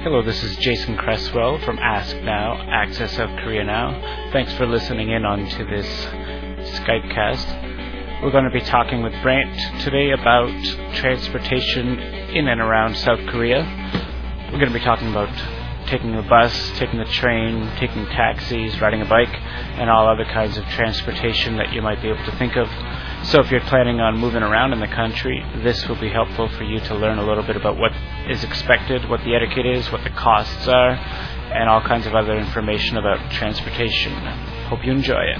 Hello, this is Jason Cresswell from Ask Now, Access South Korea Now. Thanks for listening in on to this Skypecast. We're going to be talking with Brant today about transportation in and around South Korea. We're going to be talking about taking the bus, taking the train, taking taxis, riding a bike, and all other kinds of transportation that you might be able to think of. So if you're planning on moving around in the country, this will be helpful for you to learn a little bit about what is expected, what the etiquette is, what the costs are, and all kinds of other information about transportation. Hope you enjoy it.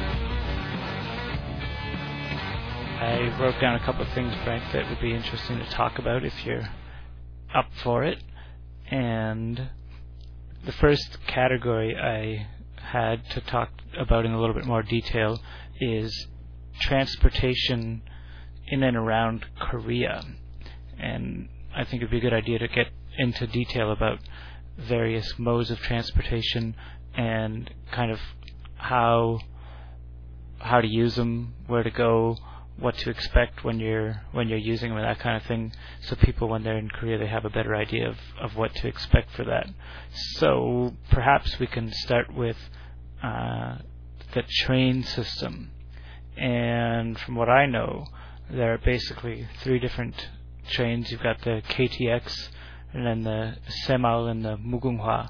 I wrote down a couple of things, Frank, that would be interesting to talk about if you're up for it. And the first category I had to talk about in a little bit more detail is transportation in and around Korea. And I think it would be a good idea to get into detail about various modes of transportation and kind of how to use them, where to go, what to expect when you're using them, and that kind of thing, so people when they're in Korea they have a better idea of what to expect for that. So perhaps we can start with the train system. And from what I know, there are basically three different trains. You've got the KTX, and then the Saemal and the Mugunghwa.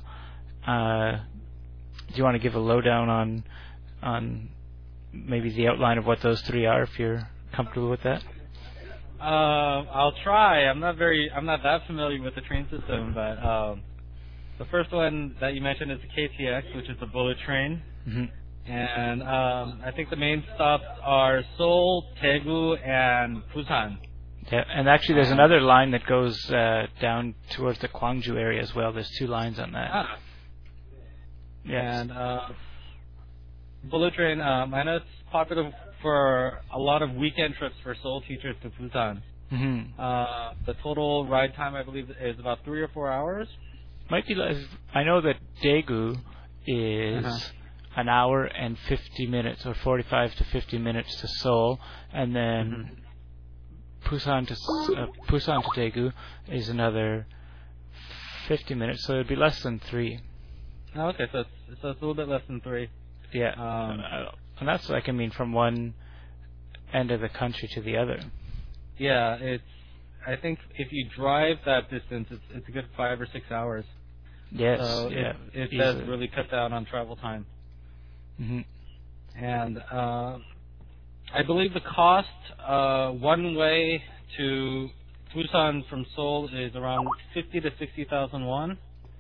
Do you want to give a lowdown on maybe the outline of what those three are, if you're comfortable with that? I'll try. I'm not that familiar with the train system, but the first one that you mentioned is the KTX, which is the bullet train. Mm-hmm. And I think the main stops are Seoul, Daegu, and Busan. Yeah, and actually there's another line that goes down towards the Gwangju area as well. There's two lines on that. Yes. And bullet train, I know it's popular for a lot of weekend trips for Seoul teachers to Busan. Mm-hmm. The total ride time, I believe, is about 3 or 4 hours. Might be less. I know that Daegu is an hour and 50 minutes, or 45 to 50 minutes to Seoul, and then Busan to Daegu is another 50 minutes, so it'd be less than 3. Oh, okay, so it's a little bit less than 3. Yeah, and that's from one end of the country to the other. Yeah, I think if you drive that distance, it's a good 5 or 6 hours. Yes, so yeah, it does really cut down on travel time. Mm-hmm. And I believe the cost one way to Busan from Seoul is around 50 to 60,000 won.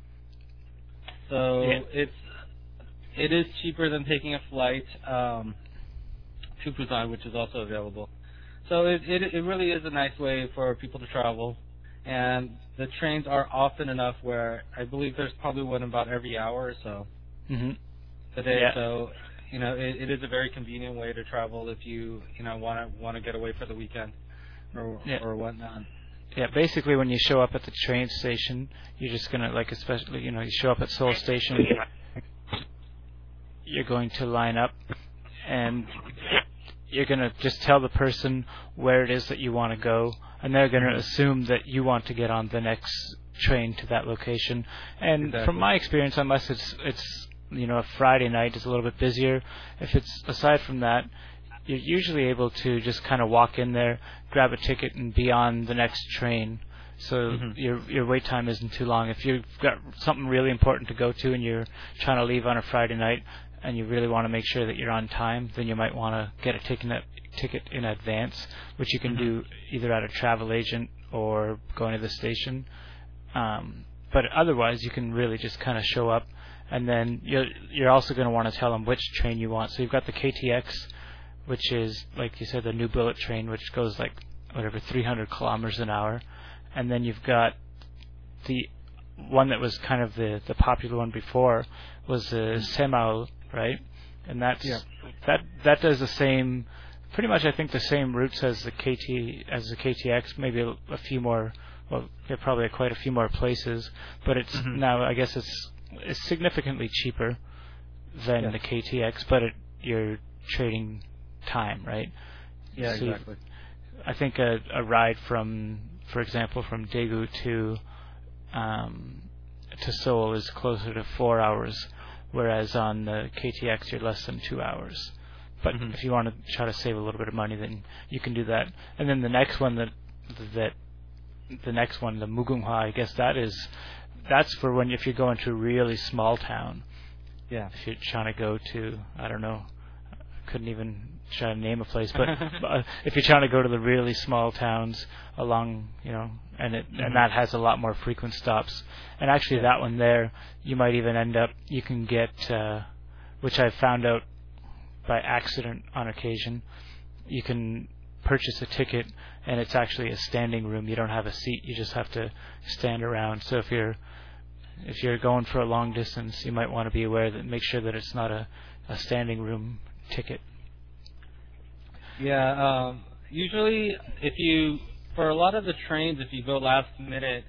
So it is cheaper than taking a flight to Busan, which is also available. So it really is a nice way for people to travel. And the trains are often enough where I believe there's probably one about every hour or so. Mm-hmm. Today, yeah. So it is a very convenient way to travel if you want to get away for the weekend or whatnot. Yeah, basically when you show up at the train station, you're just gonna especially you show up at Seoul Station, you're going to line up and you're gonna just tell the person where it is that you want to go, and they're gonna assume that you want to get on the next train to that location. And exactly. From my experience, unless it's a Friday night is a little bit busier. If it's aside from that, you're usually able to just kind of walk in there, grab a ticket, and be on the next train. So your wait time isn't too long. If you've got something really important to go to and you're trying to leave on a Friday night and you really want to make sure that you're on time, then you might want to get a ticket in advance, which you can do either at a travel agent or going to the station. But otherwise, you can really just kind of show up. And then you're also going to want to tell them which train you want. So you've got the KTX, which is, like you said, the new bullet train, which goes 300 kilometers an hour. And then you've got the one that was kind of the popular one before was the Saemal, right? And that does the same, pretty much I think the same routes as the KTX, maybe a few more. Well, probably quite a few more places, but it's now I guess it's significantly cheaper than the KTX, but you're trading time, right? Yeah, so exactly. I think a ride from, for example, from Daegu to to Seoul is closer to 4 hours, whereas on the KTX you're less than 2 hours. But if you want to try to save a little bit of money, then you can do that. And then the next one, the Mugunghwa, I guess that's for if you're going to a really small town. Yeah. If you're trying to go to, I don't know, couldn't even try to name a place, but if you're trying to go to the really small towns along, and that has a lot more frequent stops. And actually that one there, you might even end up, you can get, which I found out by accident on occasion, you can purchase a ticket and it's actually a standing room. You don't have a seat, you just have to stand around. So if you're going for a long distance, you might want to be aware that, make sure that it's not a standing room ticket. Yeah, usually for a lot of the trains, if you go last minute,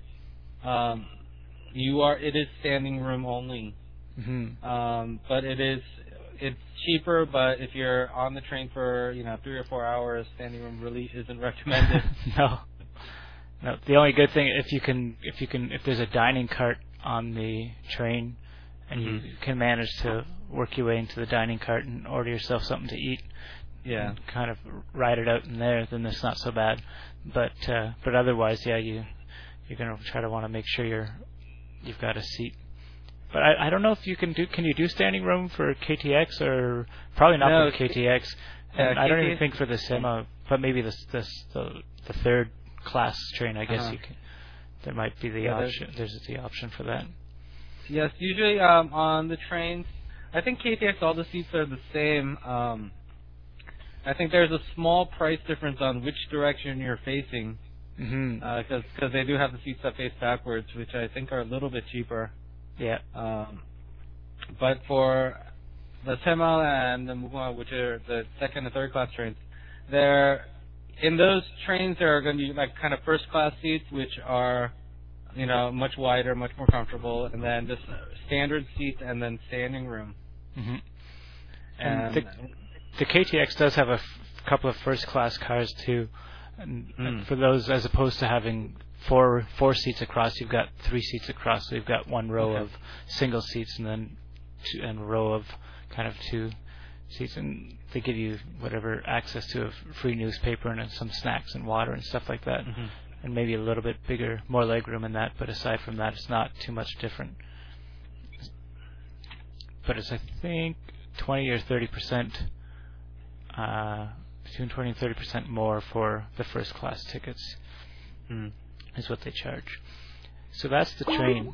it is standing room only. But it's cheaper, but if you're on the train for 3 or 4 hours, standing room really isn't recommended. No. The only good thing, if there's a dining cart on the train, and you can manage to work your way into the dining cart and order yourself something to eat, and kind of ride it out in there, then it's not so bad. But otherwise, you're gonna try to want to make sure you've got a seat. But I don't know if you can you do standing room for KTX, or probably not for KTX. And I don't even think for the Sema, but maybe the third class train, I guess you can. There might be the option. There's the option for that. Yes, usually on the trains, I think KTX, all the seats are the same. I think there's a small price difference on which direction you're facing, because they do have the seats that face backwards, which I think are a little bit cheaper. Yeah. But for the Sema and the Mugunghwa, which are the second and third class trains, in those trains there are going to be like kind of first class seats, which are much wider, much more comfortable, and then just standard seats and then standing room. And the KTX does have a couple of first class cars too, and for those, as opposed to having four seats across, you've got 3 seats across. So you've got one row of single seats and then a row of kind of 2 seats, and they give you whatever access to a free newspaper and some snacks and water and stuff like that, and maybe a little bit bigger, more legroom in that. But aside from that, it's not too much different. But it's, I think, 20 or 30%, between 20 and 30% more for the first class tickets. Is what they charge. So that's the train.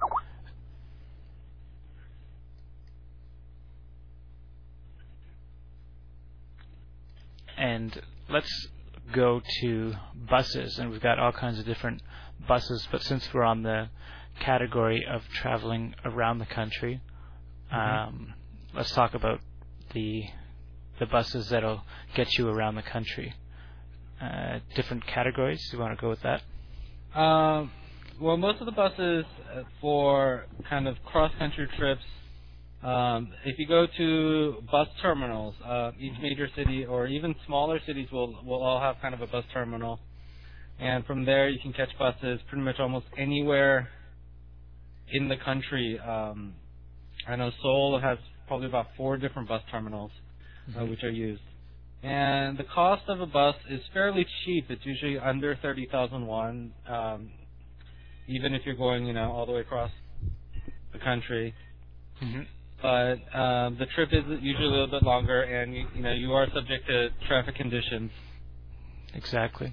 And let's go to buses, and we've got all kinds of different buses, but since we're on the category of traveling around the country, let's talk about the buses that'll get you around the country. Different categories. Do you want to go with that? Well, most of the buses for kind of cross-country trips, if you go to bus terminals, each major city or even smaller cities will all have kind of a bus terminal. And from there you can catch buses pretty much almost anywhere in the country. I know Seoul has probably about 4 different bus terminals which are used. And the cost of a bus is fairly cheap. It's usually under 30,000 won, even if you're going, all the way across the country. But the trip is usually a little bit longer, and you are subject to traffic conditions. Exactly.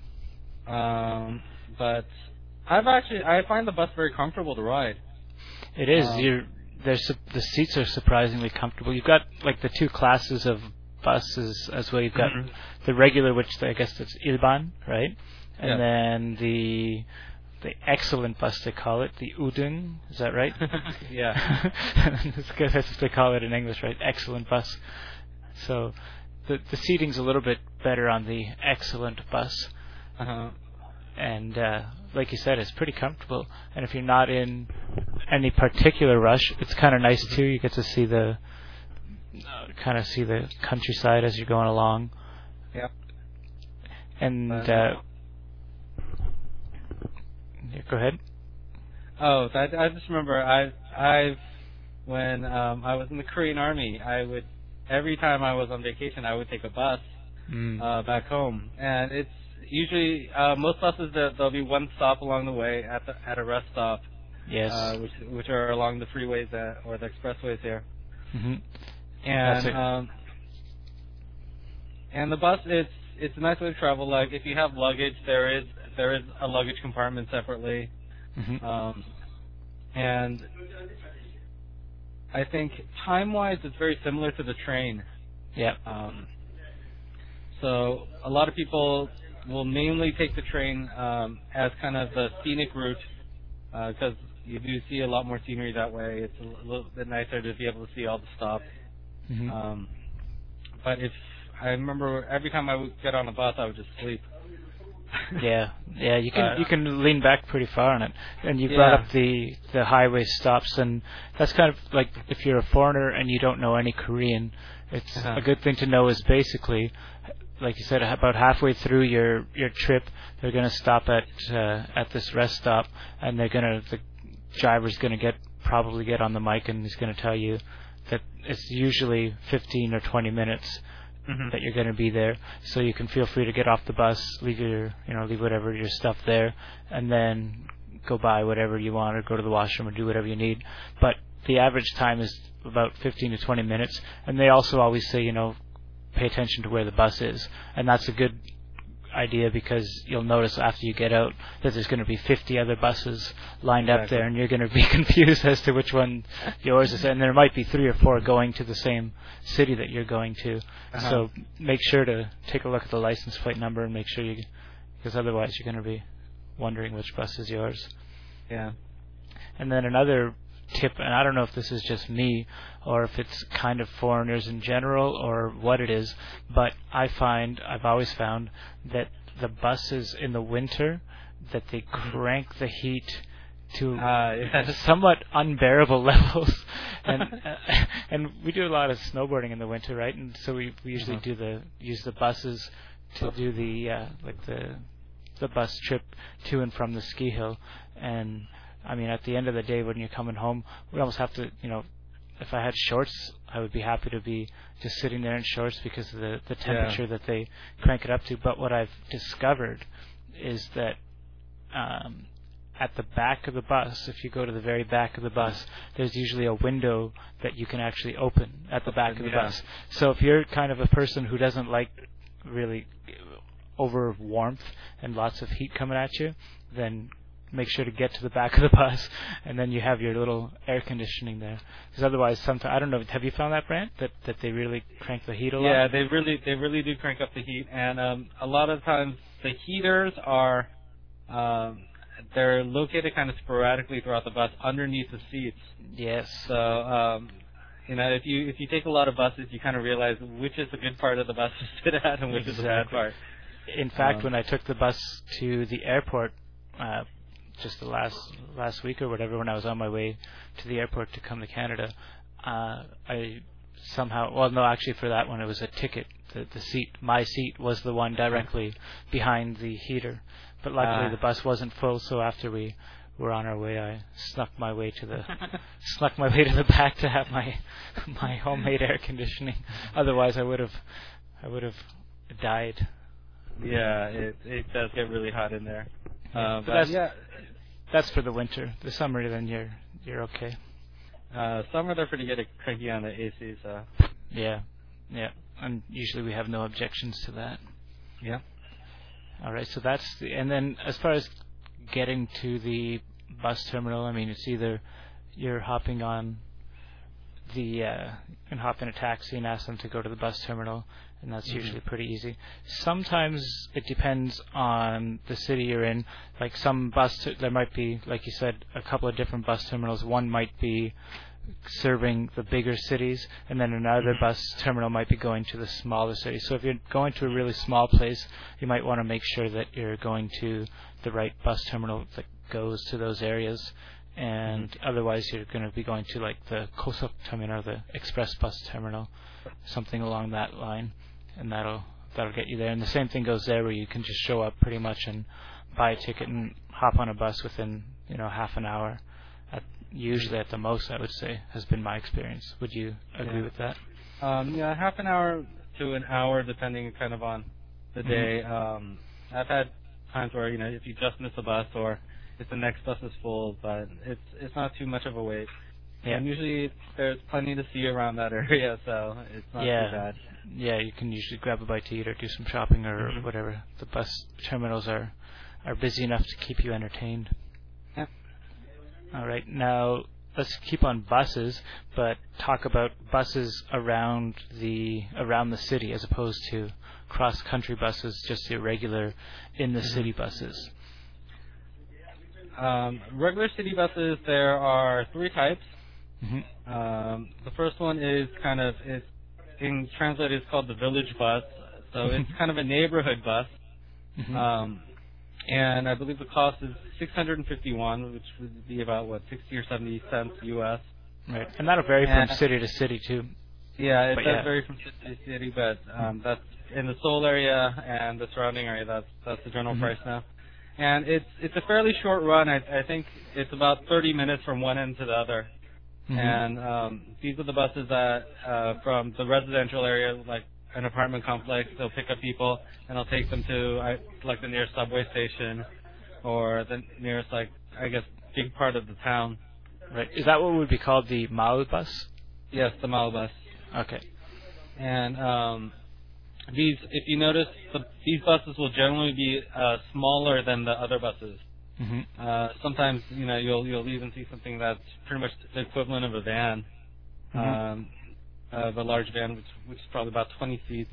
But I find the bus very comfortable to ride. It is. The seats are surprisingly comfortable. You've got like the 2 classes of buses as well. You've got the regular, which I guess that's Ilban, right? And then the excellent bus, they call it, the Udung. Is that right? Yeah. That's good. That's what they call it in English, right? Excellent bus. So the seating's a little bit better on the excellent bus. And like you said, it's pretty comfortable. And if you're not in any particular rush, it's kind of nice too. You get to see the countryside as you're going along. Yep. And go ahead. Oh, I just remember when I was in the Korean Army, every time I was on vacation, I would take a bus back home, and it's usually most buses there'll be one stop along the way at a rest stop. Yes. Which are along the freeways or the expressways here. Mm-hmm. And the bus, it's a nice way to travel. Like if you have luggage, there is a luggage compartment separately. Mm-hmm. And I think time-wise, it's very similar to the train. Yeah. So a lot of people will mainly take the train as kind of the scenic route because you do see a lot more scenery that way. It's a little bit nicer to be able to see all the stops. Mm-hmm. But if I remember, every time I would get on a bus, I would just sleep. Yeah, you can lean back pretty far on it, and you brought up the highway stops, and that's kind of like if you're a foreigner and you don't know any Korean, it's a good thing to know. Is basically, like you said, about halfway through your trip, they're going to stop at this rest stop, and the driver's going to probably get on the mic, and he's going to tell you that it's usually 15 or 20 minutes. Mm-hmm. That you're going to be there, so you can feel free to get off the bus, leave whatever your stuff there, and then go buy whatever you want or go to the washroom or do whatever you need. But the average time is about 15 to 20 minutes, and they also always say, pay attention to where the bus is, and that's a good idea because you'll notice after you get out that there's going to be 50 other buses lined up there, and you're going to be confused as to which one yours is, and there might be 3 or 4 going to the same city that you're going to. So make sure to take a look at the license plate number and make sure because otherwise you're going to be wondering which bus is yours. Yeah. And then another tip, and I don't know if this is just me or if it's kind of foreigners in general or what it is, but I've always found that the buses in the winter, that they crank the heat to somewhat unbearable levels, and we do a lot of snowboarding in the winter, right? And so we usually use the buses to do the bus trip to and from the ski hill. And I mean, at the end of the day, when you're coming home, we almost have to, if I had shorts, I would be happy to be just sitting there in shorts because of the temperature that they crank it up to. But what I've discovered is that at the back of the bus, if you go to the very back of the bus, there's usually a window that you can actually open at the back of the bus. So if you're kind of a person who doesn't like really over warmth and lots of heat coming at you, then make sure to get to the back of the bus, and then you have your little air conditioning there. Because otherwise, sometimes I don't know. Have you found that, Brant, that they really crank the heat a lot? Yeah, they really do crank up the heat, and a lot of times the heaters are they're located kind of sporadically throughout the bus underneath the seats. Yes. So if you take a lot of buses, you kind of realize which is the good part of the bus to sit at and which is the bad part. In fact, when I took the bus to the airport. Just the last week or whatever, when I was on my way to the airport to come to Canada, I somehow, actually for that one it was a ticket. My seat was the one directly behind the heater, but luckily the bus wasn't full. So after we were on our way, I snuck my way to the back to have my homemade air conditioning. Otherwise, I would have died. Yeah, it does get really hot in there. That's for the winter. The summer, then you're okay. Summer, they're pretty good at cranking on the AC. So. Yeah, and usually we have no objections to that. Yeah. All right, so and then as far as getting to the bus terminal, I mean, it's either you're hopping on you can hop in a taxi and ask them to go to the bus terminal, and that's usually pretty easy. Sometimes it depends on the city you're in. Like there might be, like you said, a couple of different bus terminals. One might be serving the bigger cities, and then another bus terminal might be going to the smaller cities. So if you're going to a really small place, you might want to make sure that you're going to the right bus terminal that goes to those areas. And otherwise you're going to be going to like the Kosok terminal, the express bus terminal, something along that line, and that'll get you there. And the same thing goes there, where you can just show up pretty much and buy a ticket and hop on a bus within half an hour. Usually at the most, I would say, has been my experience. Would you agree with that? Half an hour to an hour, depending kind of on the day. I've had times where if you just miss a bus or if the next bus is full, but it's not too much of a wait. Yeah. And usually there's plenty to see around that area, so it's not too bad. Yeah, you can usually grab a bite to eat or do some shopping or whatever. The bus terminals are busy enough to keep you entertained. Yeah. All right, now let's keep on buses, but talk about buses around the city as opposed to cross-country buses, just the regular in-the-city buses. Regular city buses, there are 3 types. The first one is in translated, it's called the village bus. So it's kind of a neighborhood bus. And I believe the cost is $651, which would be about 60 or 70 cents US. Right, and that'll vary from city to city too. Yeah, it does vary from city to city, but that's in the Seoul area and the surrounding area. That's the general price now. And it's a fairly short run. I think it's about 30 minutes from one end to the other. And these are the buses that from the residential area, like an apartment complex, they'll pick up people and they'll take them to the nearest subway station or the nearest big part of the town. Right. Is that what would be called the Maul bus? Yes, the Maul bus. Okay. And these, if you notice, these buses will generally be smaller than the other buses. Sometimes you'll even see something that's pretty much the equivalent of a van, of a large van, which is probably about 20 seats.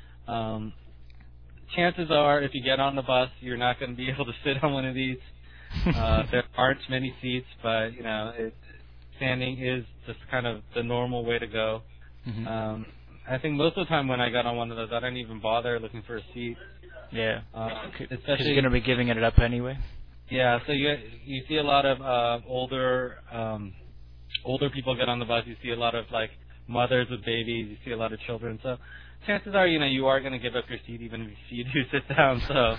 Chances are, if you get on the bus, you're not going to be able to sit on one of these. There aren't many seats, but standing is just kind of the normal way to go. I think most of the time when I got on one of those, I didn't even bother looking for a seat. Yeah, especially you're going to be giving it up anyway. Yeah, so you see a lot of older people get on the bus. You see a lot of mothers with babies. You see a lot of children. So chances are, you are going to give up your seat even if you do sit down. So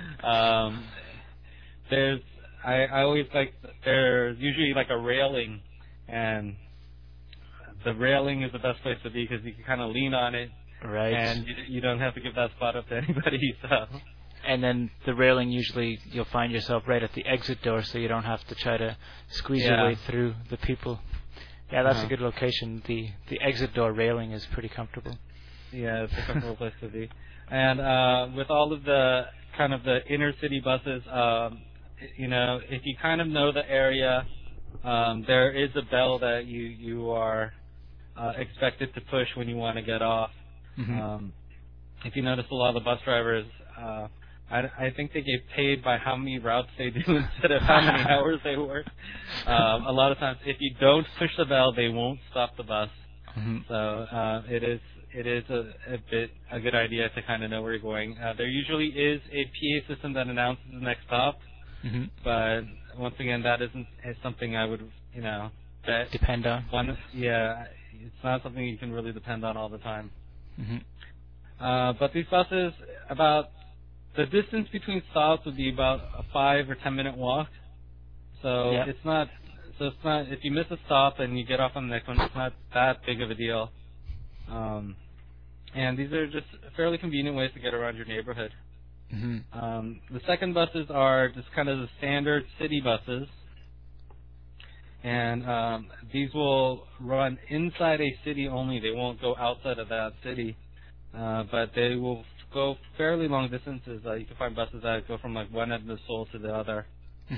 I always there's usually a railing, and the railing is the best place to be because you can kind of lean on it, right? And you don't have to give that spot up to anybody. So. And then the railing, usually you'll find yourself right at the exit door, so you don't have to try to squeeze your way through the people. Yeah, that's a good location. The exit door railing is pretty comfortable. Yeah, it's a comfortable place to be. And with all of the kind of the inner city buses, if you kind of know the area, there is a bell that you are expected to push when you want to get off. If you notice, a lot of the bus drivers, I think they get paid by how many routes they do instead of how many hours they work. A lot of times, if you don't push the bell, they won't stop the bus. So it is a good idea to kind of know where you're going. There usually is a PA system that announces the next stop, but once again, that isn't something I would depend on. It's not something you can really depend on all the time. But these buses, about the distance between stops would be about a 5 or 10 minute walk. So it's not. If you miss a stop and you get off on the next one, it's not that big of a deal. And these are just fairly convenient ways to get around your neighborhood. The second buses are just kind of the standard city buses, and these will run inside a city only. They won't go outside of that city. But they will go fairly long distances. You can find buses that go from one end of Seoul to the other.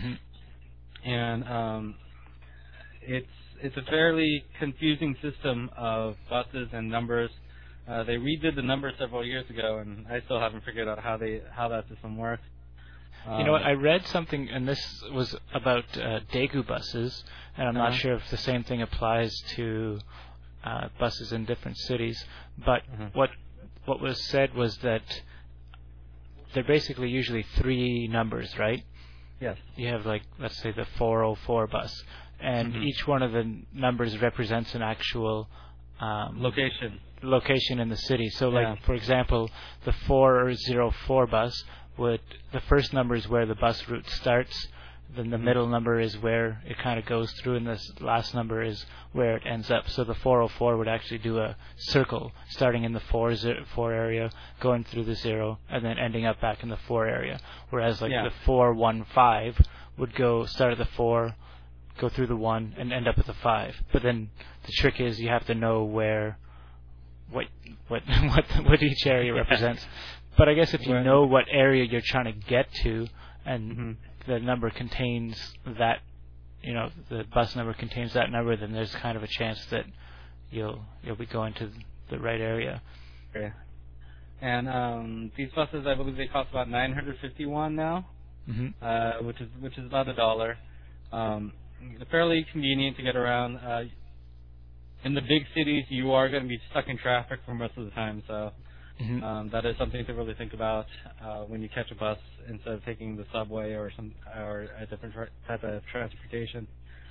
And it's a fairly confusing system of buses and numbers. They redid the numbers several years ago, and I still haven't figured out how that system works. You know what? I read something, and this was about Daegu buses, and I'm not sure if the same thing applies to buses in different cities. But what was said was that they're basically usually 3 numbers, right? Yes. You have let's say the 404 bus, and each one of the numbers represents an actual location in the city. So for example, the 404 bus the first number is where the bus route starts, then the middle number is where it kind of goes through, and this last number is where it ends up. So the 404 would actually do a circle, starting in the 4 area, going through the 0, and then ending up back in the 4 area. Whereas like the 415 would start at the 4, go through the 1, and end up at the 5. But then the trick is you have to know what each area represents. But I guess if you know what area you're trying to get to, and the number contains that, the bus number contains that number, then there's kind of a chance that you'll be going to the right area. Okay. And these buses, I believe they cost about $951 now, which is about $1. They're fairly convenient to get around. In the big cities, you are going to be stuck in traffic for most of the time, so that is something to really think about when you catch a bus instead of taking the subway or a different type of transportation.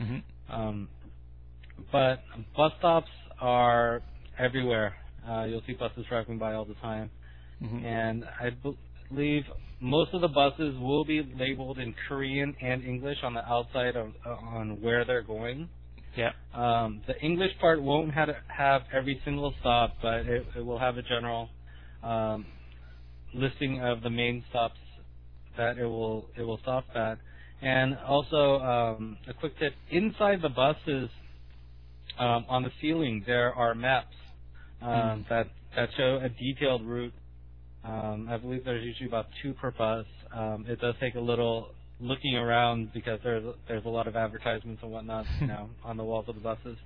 But bus stops are everywhere. You'll see buses driving by all the time, and I believe most of the buses will be labeled in Korean and English on the outside on where they're going. Yeah. The English part won't have every single stop, but it will have a general listing of the main stops that it will stop at. And also a quick tip: inside the buses, on the ceiling, there are maps that show a detailed route. I believe there's usually about 2 per bus. It does take a little looking around because there's a lot of advertisements and whatnot, on the walls of the buses.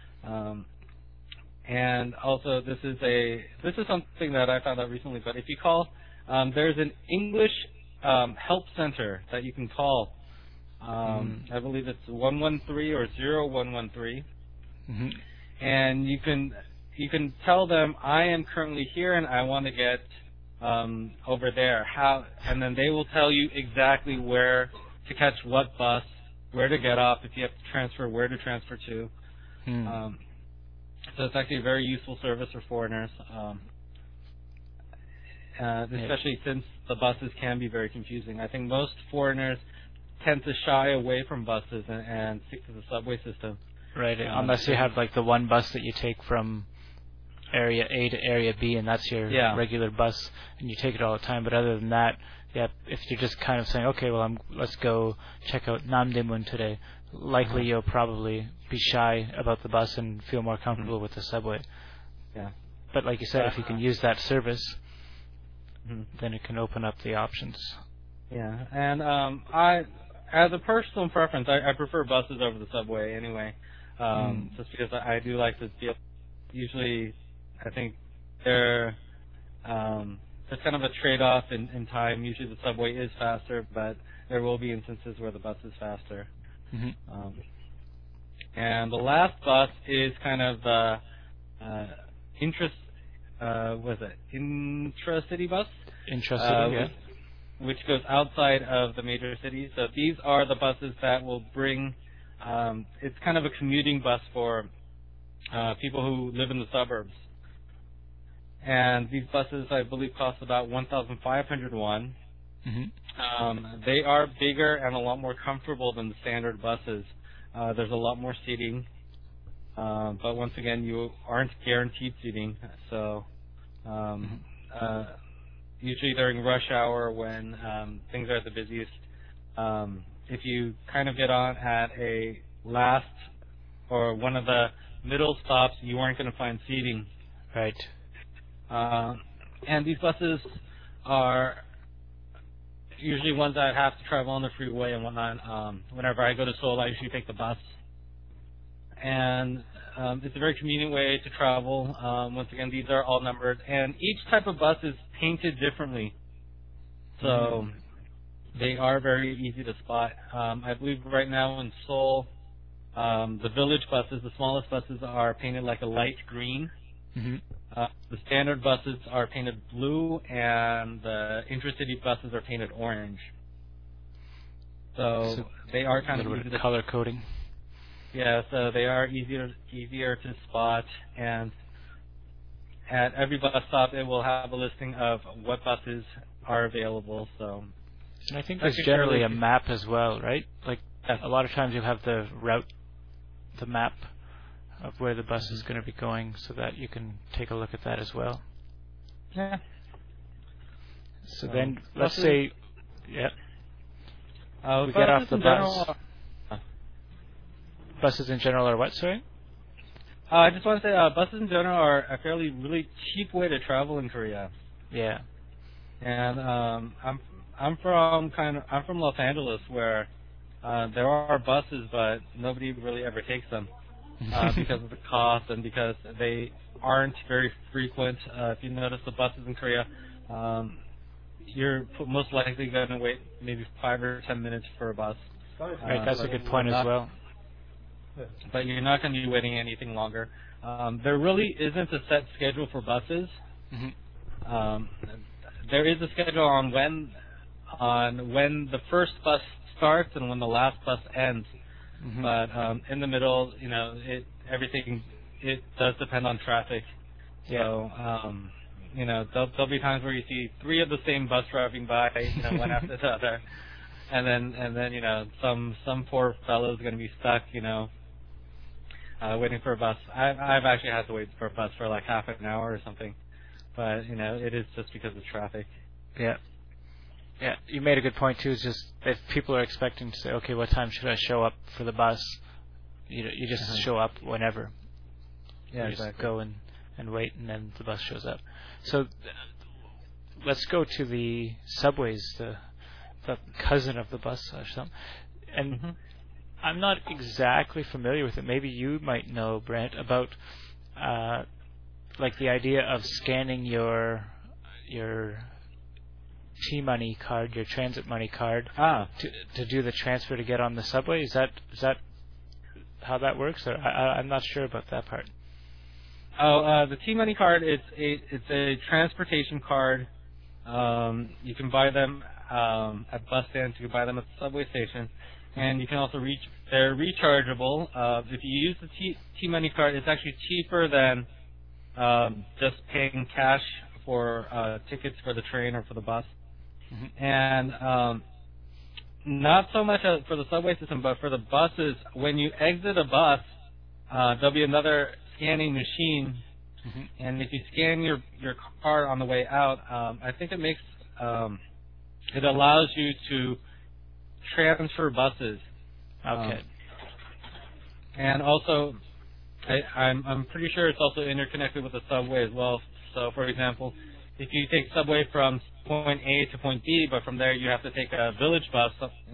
And also, this is something that I found out recently. But if you call, there's an English help center that you can call. I believe it's 113 or 0113, and you can tell them, I am currently here and I want to get over there. And then they will tell you exactly where to catch what bus, where to get off, if you have to transfer, where to transfer to. So it's actually a very useful service for foreigners, especially since the buses can be very confusing. I think most foreigners tend to shy away from buses and stick to the subway system. Right, unless you have like the one bus that you take from area A to area B, and that's your regular bus, and you take it all the time. But other than that, if you're just kind of saying, okay, well, let's go check out Namdaemun today, likely you'll probably be shy about the bus and feel more comfortable with the subway. Yeah. But like you said, if you can use that service, then it can open up the options. Yeah, and as a personal preference, I prefer buses over the subway anyway, just because I do like to be able, usually I think there's kind of a trade-off in time. Usually the subway is faster, but there will be instances where the bus is faster. And the last bus is kind of intra-city bus? Intra-city, yeah. Which goes outside of the major cities. So these are the buses that will bring, it's kind of a commuting bus for people who live in the suburbs. And these buses, I believe, cost about 1,500 won. They are bigger and a lot more comfortable than the standard buses. There's a lot more seating. But once again, you aren't guaranteed seating. So usually during rush hour when things are at the busiest, if you kind of get on at a last or one of the middle stops, you aren't going to find seating. Right. And these buses are usually ones that have to travel on the freeway and whatnot. Whenever I go to Seoul, I usually take the bus. And it's a very convenient way to travel. Once again, these are all numbered. And each type of bus is painted differently. So they are very easy to spot. I believe right now in Seoul, the village buses, the smallest buses, are painted like a light green. The standard buses are painted blue, and the intercity buses are painted orange. So they are kind of easy to color coding. Yeah, so they are easier to spot, and at every bus stop it will have a listing of what buses are available. So And I think there's generally a map as well, right? Like a lot of times you have the route, the map of where the bus is going to be going, so that you can take a look at that as well. Yeah. So then, let's say, yeah, we get off the bus. Buses in general are what, sorry? I just want to say buses in general are a fairly really cheap way to travel in Korea. Yeah. And I'm from Los Angeles, where there are buses, but nobody really ever takes them because of the cost and because they aren't very frequent. If you notice the buses in Korea, you're most likely going to wait maybe 5 or 10 minutes for a bus. Right, that's a good point as well. But you're not going to be waiting anything longer. There really isn't a set schedule for buses. Mm-hmm. There is a schedule on when the first bus starts and when the last bus ends. Mm-hmm. But in the middle, everything does depend on traffic. Yeah. So there'll be times where you see 3 of the same bus driving by, one after the other, and then some poor fellow's going to be stuck, waiting for a bus. I've actually had to wait for a bus for like half an hour or something, but it is just because of traffic. Yeah. Yeah, you made a good point too. It's just if people are expecting to say, okay, what time should I show up for the bus? You just show up whenever. Yeah, you exactly. Just go and wait, and then the bus shows up. So let's go to the subways, the cousin of the bus or something. And I'm not exactly familiar with it. Maybe you might know, Brent, about like the idea of scanning your T-Money card, your transit money card, to do the transfer to get on the subway. Is that how that works? Or I'm not sure about that part. The T-Money card it's a transportation card. You can buy them at bus stands. You can buy them at the subway station, and you can also they're rechargeable. If you use the T-Money card, it's actually cheaper than just paying cash for tickets for the train or for the bus. Mm-hmm. And not so much for the subway system, but for the buses, when you exit a bus, there'll be another scanning machine, and if you scan your card on the way out, I think it allows you to transfer buses. Okay. And also, I'm pretty sure it's also interconnected with the subway as well. So, for example, if you take subway from point A to point B, but from there you have to take a village bus,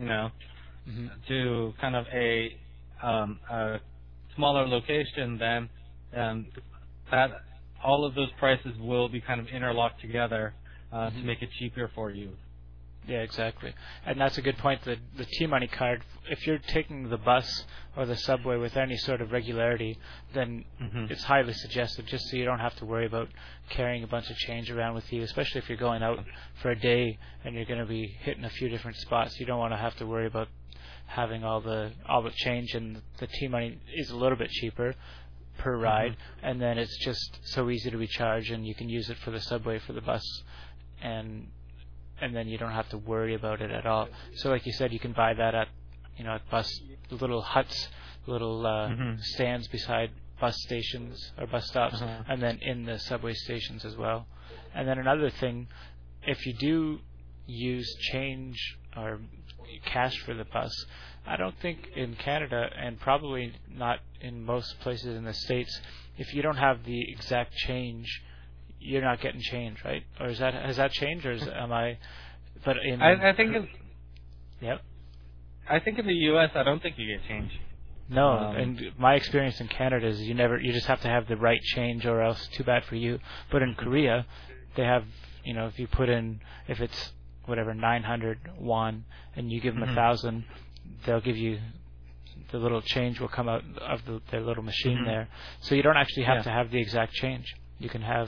to kind of a smaller location, then that all of those prices will be kind of interlocked together to make it cheaper for you. Yeah, exactly. And that's a good point. The T-Money card, if you're taking the bus or the subway with any sort of regularity, then it's highly suggested, just so you don't have to worry about carrying a bunch of change around with you, especially if you're going out for a day and you're going to be hitting a few different spots. You don't want to have to worry about having all the change, and the T-Money is a little bit cheaper per ride, and then it's just so easy to recharge, and you can use it for the subway, for the bus, and then you don't have to worry about it at all. So like you said, you can buy that at little huts, little stands beside bus stations or bus stops, and then in the subway stations as well. And then another thing, if you do use change or cash for the bus, I don't think in Canada, and probably not in most places in the States, if you don't have the exact change, you're not getting change, right? Or has that changed, or am I? But I think yep. I think in the U.S. I don't think you get change. No, and my experience in Canada is you just have to have the right change, or else too bad for you. But in Korea, they have, if you put in, if it's whatever 900 won, and you give them 1,000, they'll give you the little change will come out of their little machine there. So you don't actually have to have the exact change. You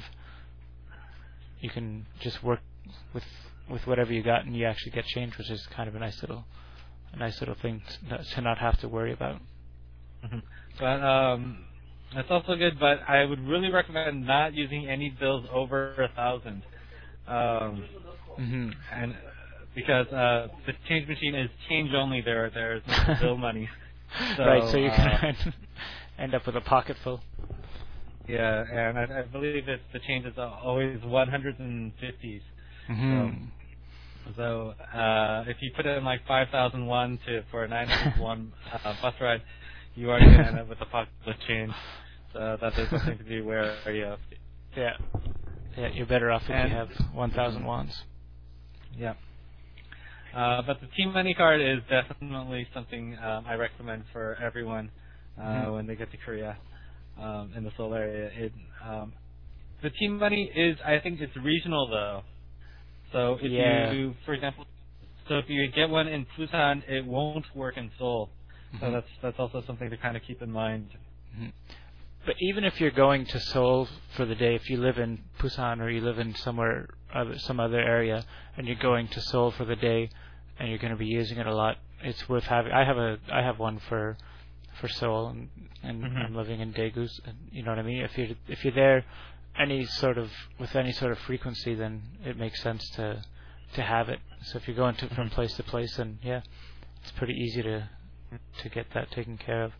can just work with whatever you got, and you actually get change, which is kind of a nice little thing to not have to worry about. But that's also good. But I would really recommend not using any bills over 1,000. And because the change machine is change only. There's no bill money. So, right, so you can end up with a pocket full. Yeah, and I believe the change is always 150s. Mm-hmm. So if you put in like 5,001 for a 901 bus ride, you are going to end up with a pocket full of change. So that is something to be wary of. Yeah. Yeah, you're better off if you have 1,000 wands. Yeah. But the Team Money card is definitely something I recommend for everyone when they get to Korea in the Seoul area. The Team Money is, I think it's regional though. So if you, for example, if you get one in Busan, it won't work in Seoul. So that's also something to kind of keep in mind. Mm-hmm. But even if you're going to Seoul for the day, if you live in Busan or you live in some other area, and you're going to Seoul for the day, and you're going to be using it a lot, it's worth having. I have one for Seoul, and I'm living in Daegu. You know what I mean? If you're there with any sort of frequency, then it makes sense to have it. So if you're going from place to place, then yeah, it's pretty easy to get that taken care of.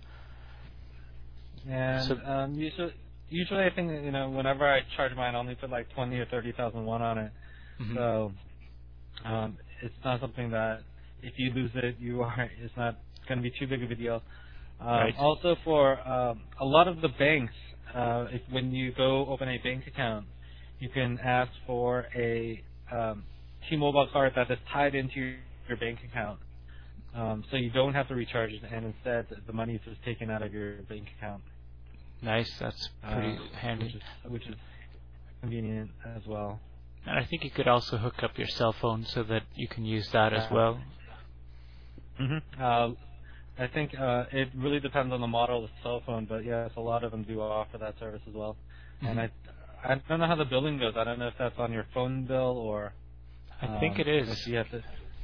And usually I think whenever I charge mine, I only put like 20 or 30,000 won on it. Mm-hmm. So it's not something that if you lose it, it's not going to be too big of a deal. Right. Also, for a lot of the banks, when you go open a bank account, you can ask for a T-Mobile card that is tied into your bank account. So you don't have to recharge it, and instead the money is just taken out of your bank account. Nice, that's pretty handy. Which is convenient as well. And I think you could also hook up your cell phone so that you can use that as well. Mm-hmm. I think it really depends on the model of the cell phone, but yes, a lot of them do offer that service as well. Mm-hmm. And I don't know how the billing goes. I don't know if that's on your phone bill or. I think it is. If you have to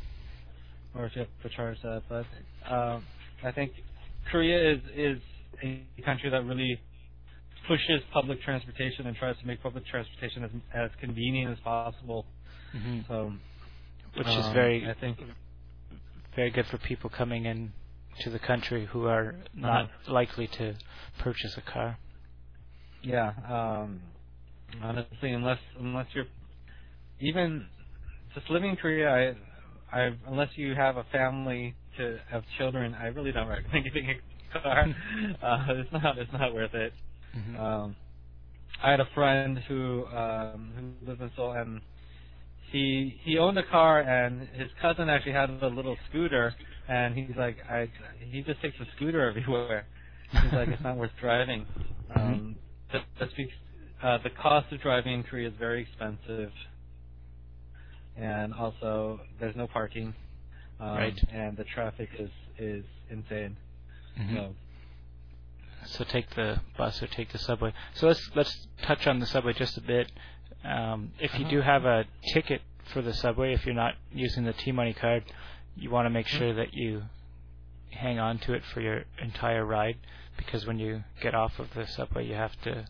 charge that, but I think Korea is a country that really pushes public transportation and tries to make public transportation as convenient as possible. Mm-hmm. So, which is I think, very good for people coming in to the country who are not likely to purchase a car. Yeah, honestly, unless you're even just living in Korea, unless you have a family to have children, I really don't recommend getting a car. It's not worth it. Mm-hmm. I had a friend who lived in Seoul, and he owned a car, and his cousin actually had a little scooter, and he's like, he just takes a scooter everywhere. He's like, it's not worth driving. That's because the cost of driving in Korea is very expensive. And also, there's no parking, right? And the traffic is insane. Mm-hmm. So take the bus or take the subway. So let's touch on the subway just a bit. If you do have a ticket for the subway, if you're not using the T-Money card, you want to make sure that you hang on to it for your entire ride, because when you get off of the subway, you have to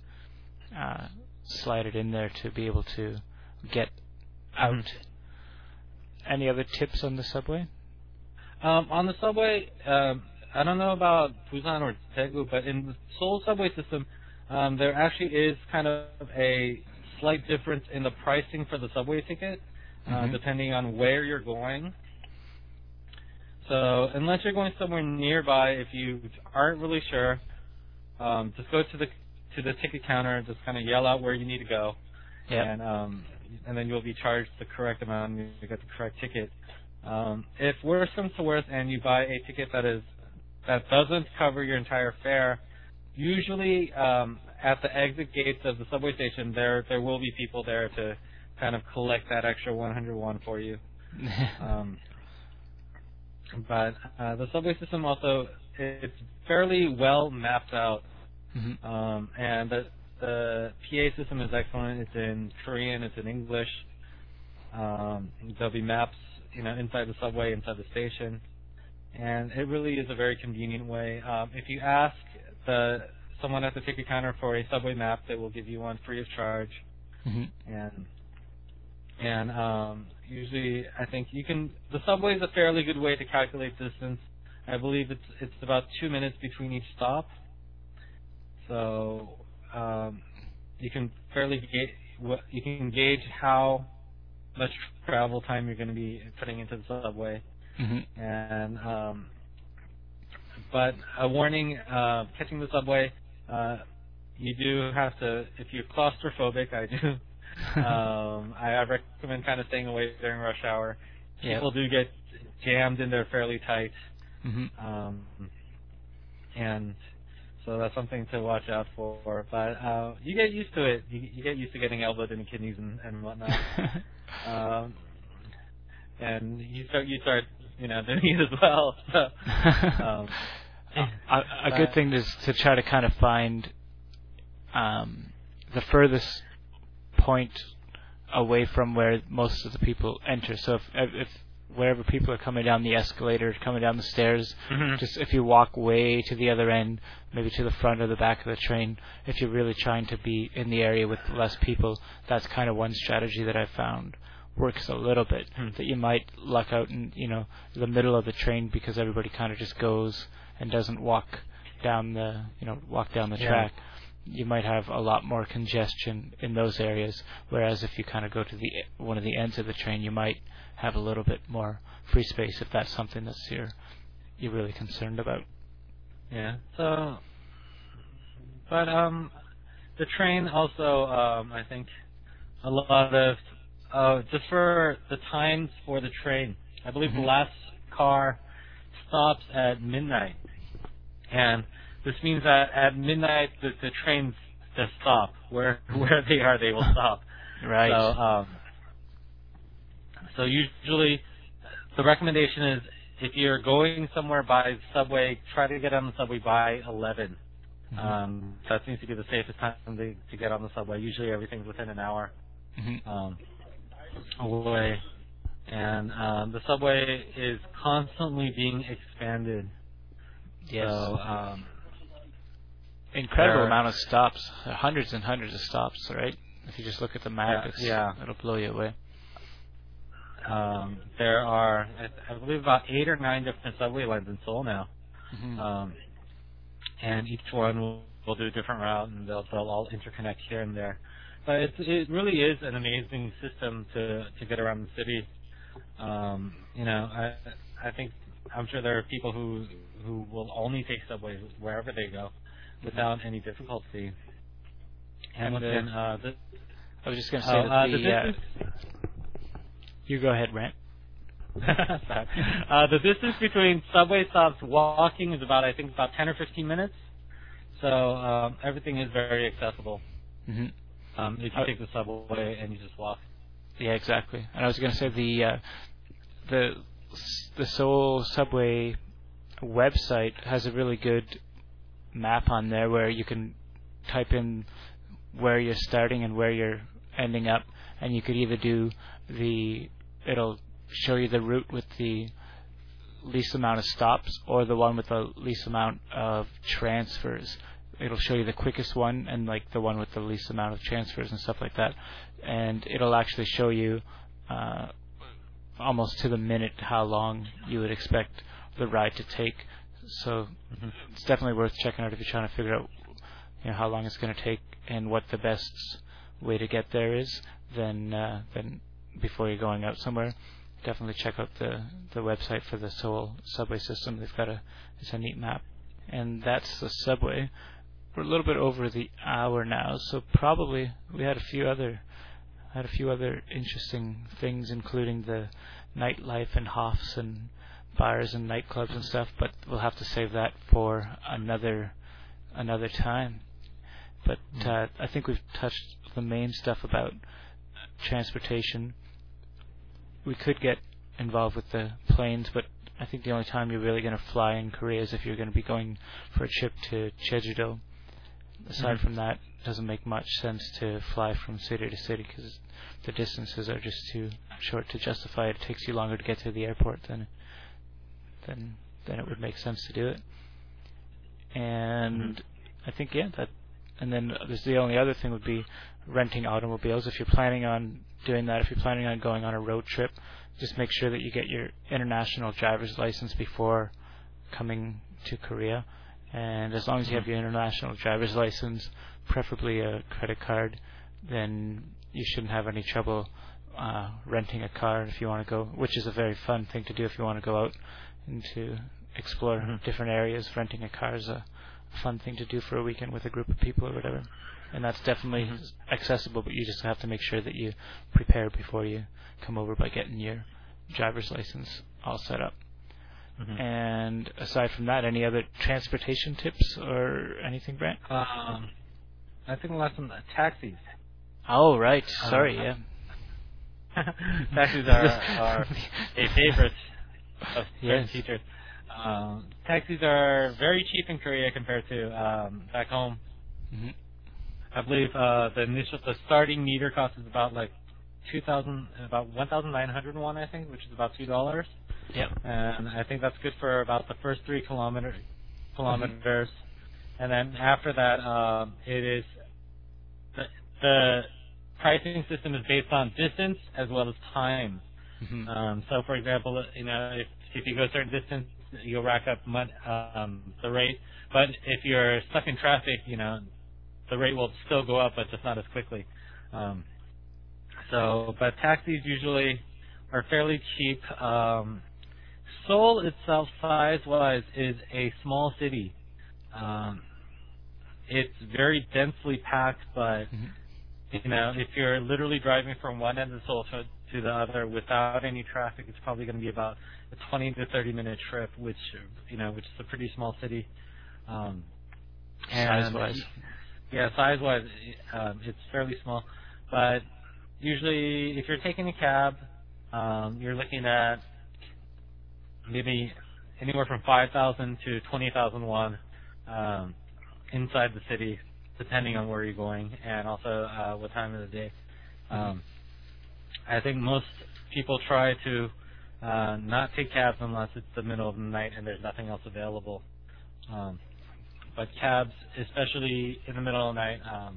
slide it in there to be able to get out. Any other tips on the subway? On the subway, I don't know about Busan or Daegu, but in the Seoul subway system, there actually is kind of a slight difference in the pricing for the subway ticket, depending on where you're going. So unless you're going somewhere nearby, if you aren't really sure, just go to the ticket counter, just kind of yell out where you need to go, and then you'll be charged the correct amount and you get the correct ticket. If worse comes to worse and you buy a ticket that doesn't cover your entire fare, usually at the exit gates of the subway station, there will be people there to kind of collect that extra 101 for you. But the subway system also, it's fairly well mapped out, and the PA system is excellent. It's in Korean, it's in English. There'll be maps, inside the subway, inside the station. And it really is a very convenient way. If you ask someone at the ticket counter for a subway map, they will give you one free of charge. And usually, I think the subway is a fairly good way to calculate distance. I believe it's about 2 minutes between each stop. So you can gauge how much travel time you're going to be putting into the subway. Mm-hmm. And but a warning: catching the subway, you do have to. If you're claustrophobic, I do. I recommend kind of staying away during rush hour. People do get jammed in there fairly tight. Mm-hmm. And so that's something to watch out for. But you get used to it. You get used to getting elbowed in the kidneys and whatnot. And you start doing it as well. So, a good thing is to try to kind of find the furthest point away from where most of the people enter. So if wherever people are coming down the escalator, coming down the stairs, just if you walk way to the other end, maybe to the front or the back of the train, if you're really trying to be in the area with less people, that's kind of one strategy that I found works a little bit. That you might luck out in the middle of the train because everybody kind of just goes and doesn't walk down the track. You might have a lot more congestion in those areas, whereas if you kind of go to one of the ends of the train, you might have a little bit more free space if that's something that you're really concerned about. Yeah. So, but the train also, I think, a lot of just for the times for the train. I believe the last car stops at midnight, and this means that at midnight the trains just stop. Where they are, they will stop. Right. So usually the recommendation is if you're going somewhere by subway, try to get on the subway by 11. That seems to be the safest time to get on the subway. Usually everything's within an hour away. And the subway is constantly being expanded. Yes. So, incredible amount of stops, hundreds and hundreds of stops, right? If you just look at the map, it'll blow you away. There are, I believe, about 8 or 9 different subway lines in Seoul now. And each one will do a different route, and they'll all interconnect here and there. But it really is an amazing system to get around the city. I'm sure there are people who will only take subways wherever they go without any difficulty. And I was just going to say that you go ahead, Rant. The distance between subway stops walking is about 10 or 15 minutes. So everything is very accessible. If you take the subway and you just walk. Yeah, exactly. And I was going to say the Seoul subway website has a really good map on there where you can type in where you're starting and where you're ending up, and you could either do it'll show you the route with the least amount of stops or the one with the least amount of transfers. It'll show you the quickest one and like the one with the least amount of transfers and stuff like that, and it'll actually show you almost to the minute how long you would expect the ride to take. So it's definitely worth checking out if you're trying to figure out how long it's going to take and what the best way to get there is. Then before you're going out somewhere, definitely check out the website for the Seoul subway system. They've got it's a neat map. And that's the subway. We're a little bit over the hour now, so probably we had a few other interesting things, including the nightlife and Hofs and bars and nightclubs and stuff, but we'll have to save that for another time. But I think we've touched the main stuff about transportation. We could get involved with the planes, but I think the only time you're really going to fly in Korea is if you're going to be going for a trip to Jeju-do. Aside from that, it doesn't make much sense to fly from city to city because the distances are just too short to justify it. It takes you longer to get to the airport than it would make sense to do it. And I think, and then there's the only other thing would be renting automobiles. If you're planning on doing that, if you're planning on going on a road trip, just make sure that you get your international driver's license before coming to Korea. And as long as you have your international driver's license, preferably a credit card, then you shouldn't have any trouble renting a car if you want to go, which is a very fun thing to do if you want to go out and to explore different areas. Renting a car is a fun thing to do for a weekend with a group of people or whatever. And that's definitely accessible, but you just have to make sure that you prepare before you come over by getting your driver's license all set up. And aside from that, any other transportation tips or anything, Brent? I think the last one, taxis. Oh, right. Sorry, yeah. Taxis are a favorite of teachers. Taxis are very cheap in Korea compared to back home. I believe the starting meter cost is about like 1,900 won, I think, which is about $2. Yep. And I think that's good for about the first 3 kilometers. And then after that, it is the pricing system is based on distance as well as time. So, for example, if you go a certain distance, you'll rack up the rate. But if you're stuck in traffic, the rate will still go up, but just not as quickly. But taxis usually are fairly cheap. Seoul itself, size-wise, is a small city. It's very densely packed, but if you're literally driving from one end of Seoul to the other without any traffic, it's probably going to be about a 20 to 30-minute trip, which is a pretty small city. Size-wise. Yeah, size-wise, it's fairly small. But usually, if you're taking a cab, you're looking at maybe anywhere from 5,000 to 20,000 won inside the city, depending on where you're going and also what time of the day. I think most people try to not take cabs unless it's the middle of the night and there's nothing else available. But cabs, especially in the middle of the night,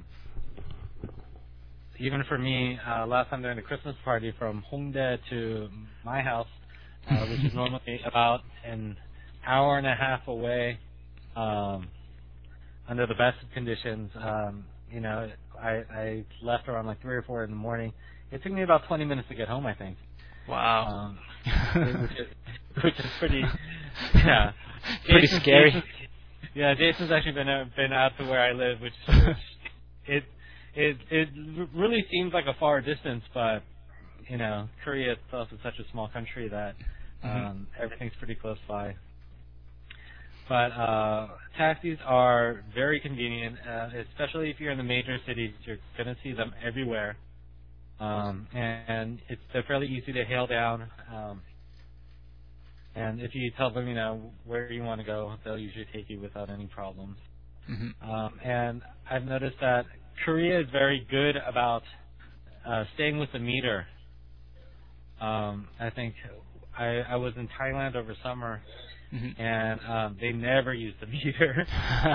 even for me, last time during the Christmas party from Hongdae to my house, which is normally about an hour and a half away, under the best of conditions, I left around like 3 or 4 in the morning. It took me about 20 minutes to get home, I think. Wow. Which is pretty, pretty scary. Jason's actually been out to where I live, which it really seems like a far distance, but Korea itself is such a small country that everything's pretty close by. But taxis are very convenient, especially if you're in the major cities. You're going to see them everywhere, and they're fairly easy to hail down. And if you tell them, where you want to go, they'll usually take you without any problems. And I've noticed that Korea is very good about staying with the meter. I think I was in Thailand over summer, and they never use the meter.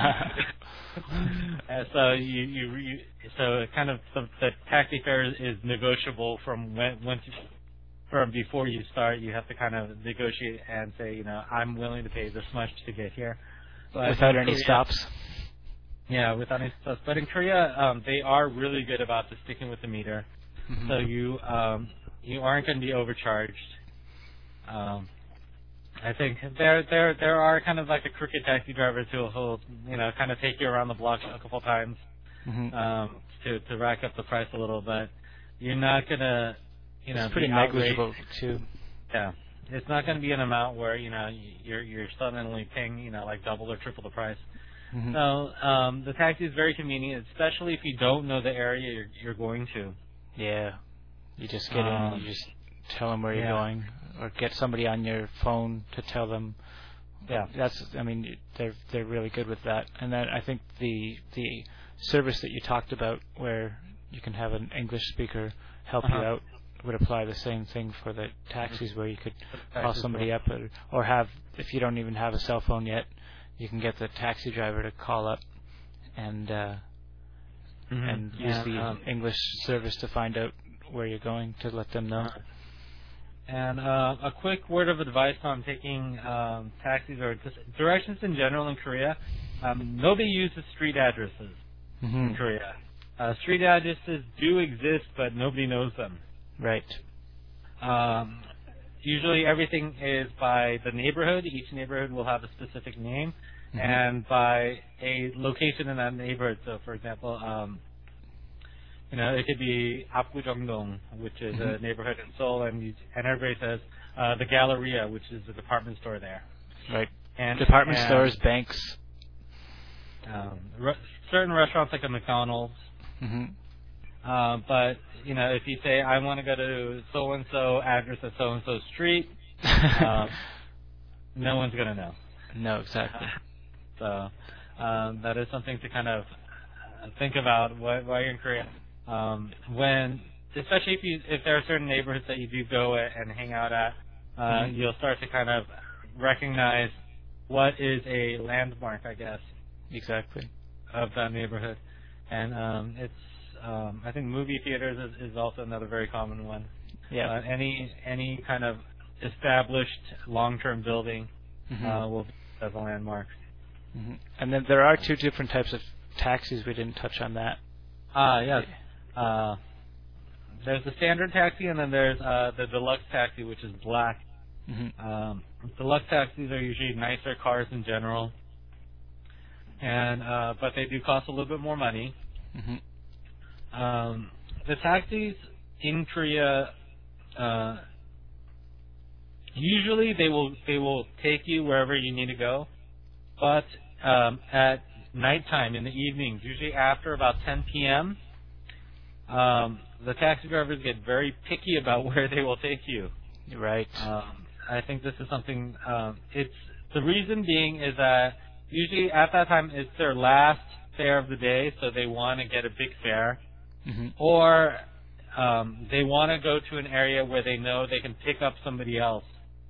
And so so kind of the taxi fare is negotiable from from before you start. You have to kind of negotiate and say, I'm willing to pay this much to get here. But without any stops. Yeah, without any stops. But in Korea, they are really good about just sticking with the meter. So you aren't going to be overcharged. I think there are kind of like the crooked taxi drivers who'll kind of take you around the block a couple times to rack up the price a little, but you're not gonna it's pretty negligible too. Yeah, it's not going to be an amount where you're suddenly paying like double or triple the price. So the taxi is very convenient, especially if you don't know the area you're going to. Yeah, you just get in, you just tell them where you're going, or get somebody on your phone to tell them. Yeah, they're really good with that. And then I think the service that you talked about, where you can have an English speaker help you out, would apply the same thing for the taxis, where you could call somebody up, or have, if you don't even have a cell phone yet, you can get the taxi driver to call up and and use the English service to find out where you're going to let them know. And a quick word of advice on taking taxis or just directions in general in Korea. Nobody uses street addresses in Korea. Street addresses do exist, but nobody knows them. Right. Usually everything is by the neighborhood. Each neighborhood will have a specific name, and by a location in that neighborhood. So, for example, it could be Apgujeongdong, which is a neighborhood in Seoul, and everybody says the Galleria, which is a department store there. Right. And department stores, banks. Certain restaurants like a McDonald's. But if you say I want to go to so and so address at so and so street, no one's gonna know. No, exactly. So that is something to kind of think about while you're in Korea. Especially if there are certain neighborhoods that you do go and hang out at, you'll start to kind of recognize what is a landmark, I guess. Exactly. Of that neighborhood, and I think movie theaters is also another very common one. Yeah. Any kind of established long-term building will be as a landmark. And then there are two different types of taxis. We didn't touch on that. Yes. There's the standard taxi, and then there's the deluxe taxi, which is black. Deluxe taxis are usually nicer cars in general, and but they do cost a little bit more money. The taxis in Korea, usually they will take you wherever you need to go, but at nighttime, in the evenings, usually after about 10 p.m., the taxi drivers get very picky about where they will take you. Right. I think this is something. The reason being is that usually at that time it's their last fare of the day, so they want to get a big fare, or they want to go to an area where they know they can pick up somebody else.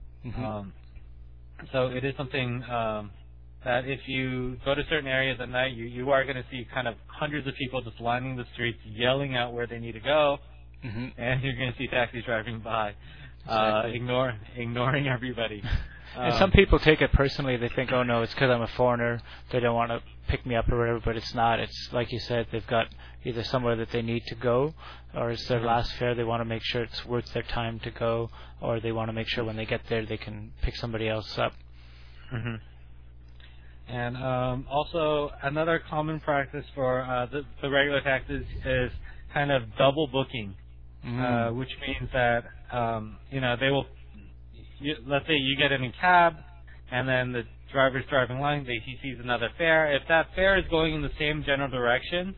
So it is something that if you go to certain areas at night, you are going to see kind of hundreds of people just lining the streets, yelling out where they need to go, and you're going to see taxis driving by, ignoring everybody. And some people take it personally. They think, oh no, it's because I'm a foreigner. They don't want to pick me up or whatever, but it's not. It's like you said, they've got either somewhere that they need to go, or it's their last fare. They want to make sure it's worth their time to go, or they want to make sure when they get there they can pick somebody else up. And also another common practice for the regular taxis is kind of double booking, which means that they will. Let's say you get in a cab, and then the driver's driving along. He sees another fare. If that fare is going in the same general direction,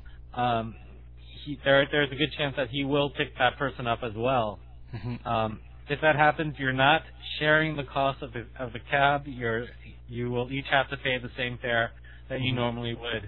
there's a good chance that he will pick that person up as well. If that happens, you're not sharing the cost of the cab. You will each have to pay the same fare that you normally would.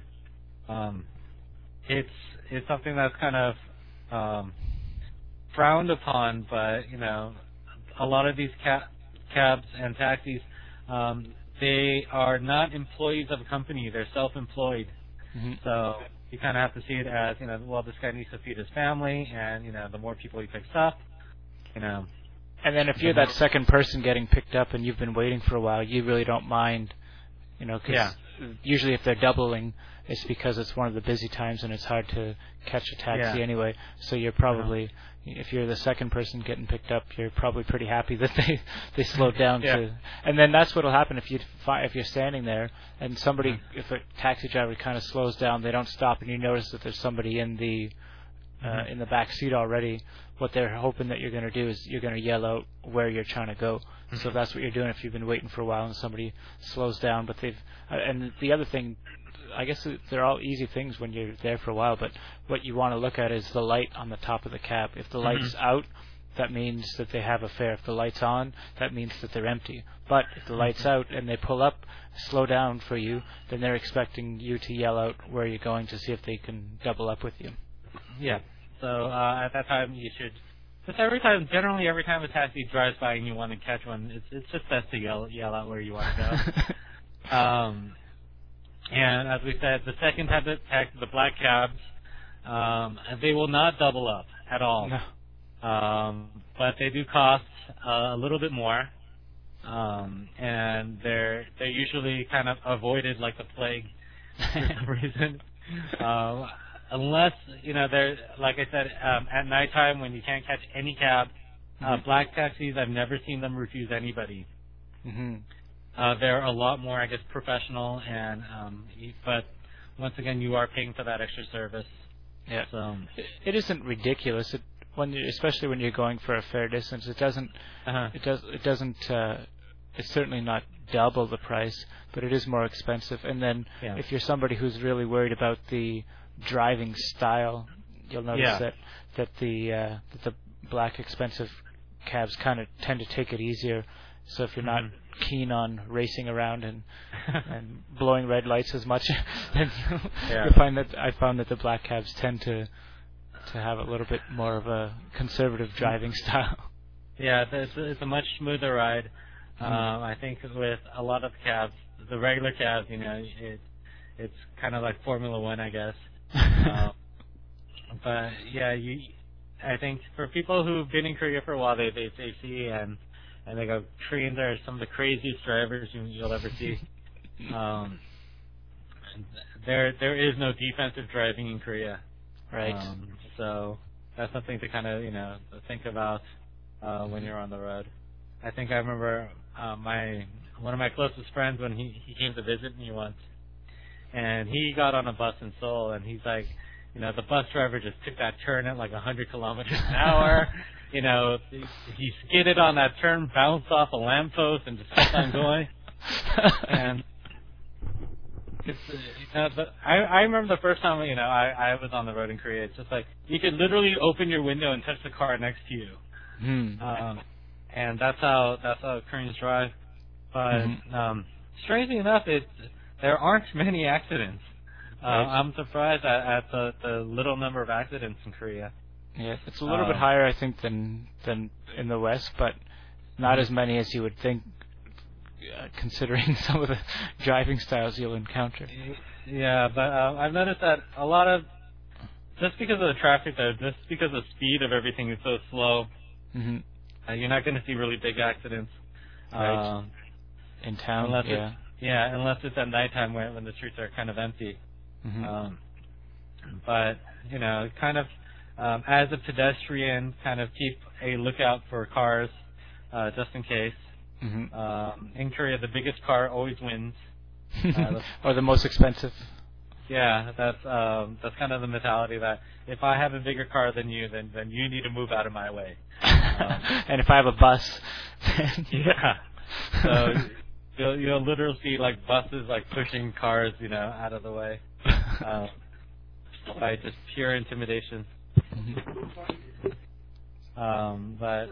It's something that's kind of frowned upon, but a lot of these cabs and taxis, they are not employees of a company. They're self-employed. So you kind of have to see it as, well, this guy needs to feed his family, and, the more people he picks up, And then if you're that second person getting picked up and you've been waiting for a while, you really don't mind, because usually if they're doubling, it's because it's one of the busy times and it's hard to catch a taxi anyway. So you're probably, if you're the second person getting picked up, you're probably pretty happy that they slowed down to. And then that's what'll happen if you're standing there and somebody, if a taxi driver kind of slows down, they don't stop, and you notice that there's somebody in the back seat already. What they're hoping that you're going to do is you're going to yell out where you're trying to go. So that's what you're doing if you've been waiting for a while and somebody slows down. But and the other thing, I guess they're all easy things when you're there for a while, but what you want to look at is the light on the top of the cab. If the light's out, that means that they have a fare. If the light's on, that means that they're empty. But if the light's out and they pull up, slow down for you, then they're expecting you to yell out where you're going to see if they can double up with you. Yeah. So at that time, you should just generally every time a taxi drives by and you want to catch one, it's just best to yell out where you want to go. And as we said, the second type of taxi, the black cabs, and they will not double up at all. No. But they do cost a little bit more, and they're usually kind of avoided like the plague for some reason. Unless they're, like I said, at nighttime when you can't catch any cab, black taxis, I've never seen them refuse anybody. Mm-hmm. They're a lot more, I guess, professional, and but once again, you are paying for that extra service. Yeah. So it isn't ridiculous. Especially when you're going for a fair distance, it doesn't. It doesn't. It's certainly not double the price, but it is more expensive. And then if you're somebody who's really worried about the driving style, you'll notice that the black expensive cabs kind of tend to take it easier. So if you're not keen on racing around and blowing red lights as much, then I found that the black cabs tend to have a little bit more of a conservative driving style. Yeah, it's a much smoother ride. I think with a lot of cabs, the regular cabs, it's kind of like Formula One, I guess. But yeah, I think for people who've been in Korea for a while, they see and they go, Koreans are some of the craziest drivers you'll ever see. There is no defensive driving in Korea. Right. So that's something to kind of think about when you're on the road. I think I remember one of my closest friends when he came to visit me once, and he got on a bus in Seoul, and he's like, the bus driver just took that turn at like 100 kilometers an hour. He skidded on that turn, bounced off a lamppost, and just kept on going. And I remember the first time I was on the road in Korea. It's just like you could literally open your window and touch the car next to you, and that's how Koreans drive. But strangely enough, there aren't many accidents. I'm surprised at the little number of accidents in Korea. Yeah, it's a little bit higher, I think, than in the West, but not as many as you would think, considering some of the driving styles you'll encounter. Yeah, but I've noticed that a lot of, just because of the traffic there, just because the speed of everything is so slow, you're not going to see really big accidents. Right. In town, unless it's at nighttime when the streets are kind of empty. But, kind of, as a pedestrian, kind of keep a lookout for cars, just in case. In Korea, the biggest car always wins. Or the most expensive. Yeah, that's kind of the mentality that if I have a bigger car than you, then you need to move out of my way. And if I have a bus, then so you'll literally see like buses like pushing cars, out of the way, by just pure intimidation. But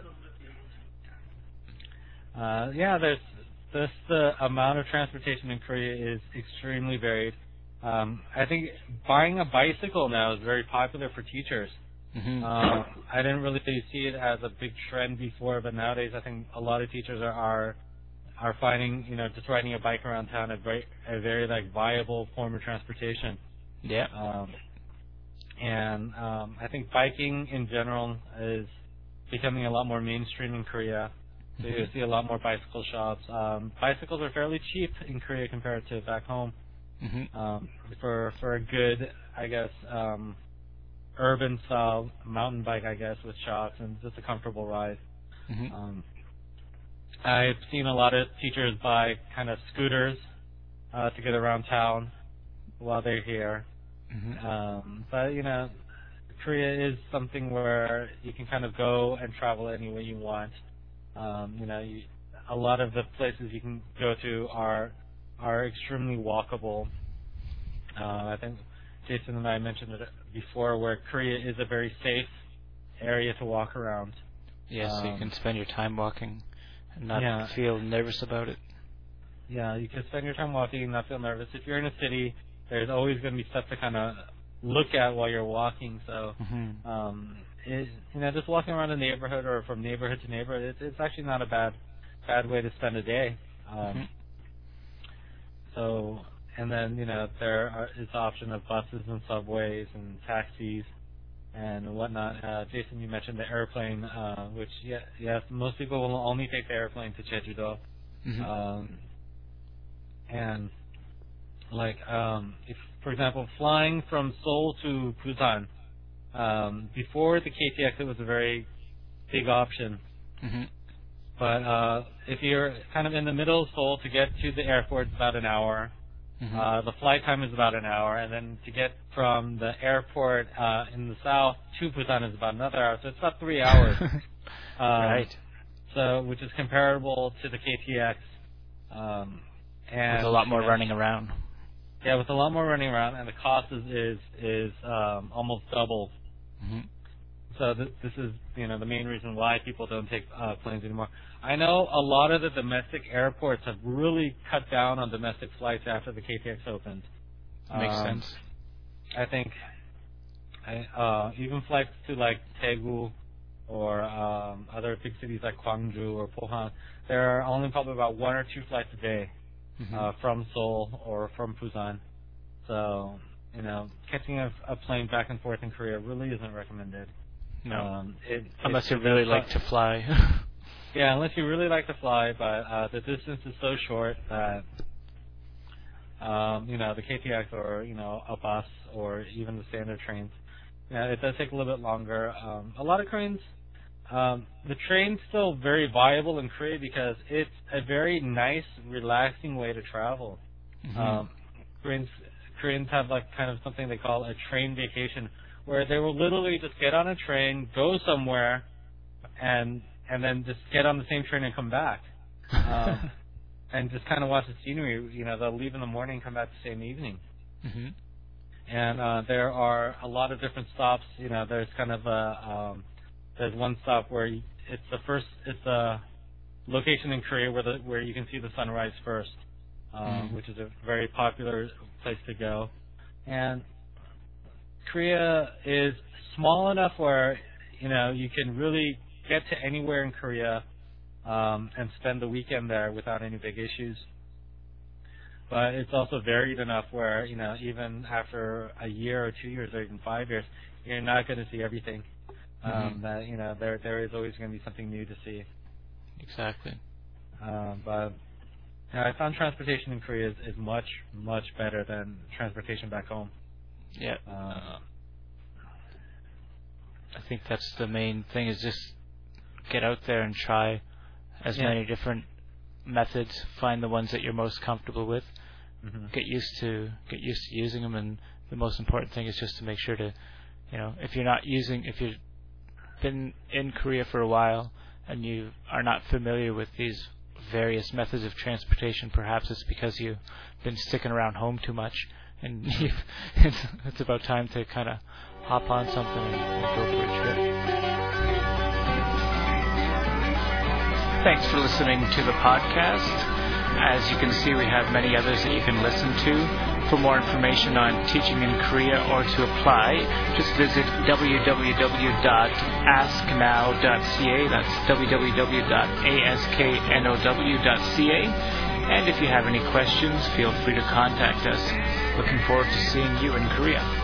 there's the amount of transportation in Korea is extremely varied. I think buying a bicycle now is very popular for teachers. I didn't really see it as a big trend before, but nowadays I think a lot of teachers are finding just riding a bike around town a very like viable form of transportation. Yeah. And I think biking in general is becoming a lot more mainstream in Korea. So you see a lot more bicycle shops. Bicycles are fairly cheap in Korea compared to back home. For a good, I guess, urban style mountain bike, I guess, with shocks and just a comfortable ride. I've seen a lot of teachers buy kind of scooters to get around town while they're here. But Korea is something where you can kind of go and travel any way you want. A lot of the places you can go to are extremely walkable. I think Jason and I mentioned it before, where Korea is a very safe area to walk around. Yeah, so you can spend your time walking and not feel nervous about it. Yeah, you can spend your time walking and not feel nervous. If you're in a city, there's always going to be stuff to kind of look at while you're walking. So, just walking around a neighborhood or from neighborhood to neighborhood, it's actually not a bad way to spend a day. So And then, there is the option of buses and subways and taxis and whatnot. Jason, you mentioned the airplane, which, yes, most people will only take the airplane to Jeju-do. And, if, for example, flying from Seoul to Busan, before the KTX, it was a very big option. But if you're kind of in the middle of Seoul, to get to the airport, it's about an hour. The flight time is about an hour, and then to get from the airport in the south to Busan is about another hour. So it's about 3 hours. Right. So, which is comparable to the KTX. And with a lot more running around. Yeah, with a lot more running around, and the cost is almost double. So this is the main reason why people don't take planes anymore. I know a lot of the domestic airports have really cut down on domestic flights after the KTX opened. Makes sense. I think even flights to like Daegu or other big cities like Gwangju or Pohang, there are only probably about 1 or 2 flights a day from Seoul or from Busan. So catching a plane back and forth in Korea really isn't recommended. No, unless you really like to fly. Yeah, unless you really like to fly, but the distance is so short that the KTX or a bus or even the standard trains, it does take a little bit longer. A lot of Koreans, the train's still very viable in Korea because it's a very nice, relaxing way to travel. Koreans have kind of something they call a train vacation, where they will literally just get on a train, go somewhere, and then just get on the same train and come back, and just kind of watch the scenery. They'll leave in the morning and come back the same evening. And there are a lot of different stops. There's kind of there's one stop where it's a location in Korea where you can see the sunrise first, which is a very popular place to go. And Korea is small enough where you can really get to anywhere in Korea and spend the weekend there without any big issues. But it's also varied enough where even after a year or 2 years or even 5 years, you're not going to see everything. That there is always going to be something new to see. Exactly. But I found transportation in Korea is much, much better than transportation back home. Yeah. I think that's the main thing, is just get out there and try as many different methods. Find the ones that you're most comfortable with. Get used to using them, and the most important thing is just to make sure to, if you've been in Korea for a while and you are not familiar with these various methods of transportation, perhaps it's because you've been sticking around home too much, and it's about time to kind of hop on something and go for a trip. Thanks for listening to the podcast. As you can see, we have many others that you can listen to. For more information on teaching in Korea or to apply, just visit www.asknow.ca. That's www.asknow.ca. And if you have any questions, feel free to contact us. Looking forward to seeing you in Korea.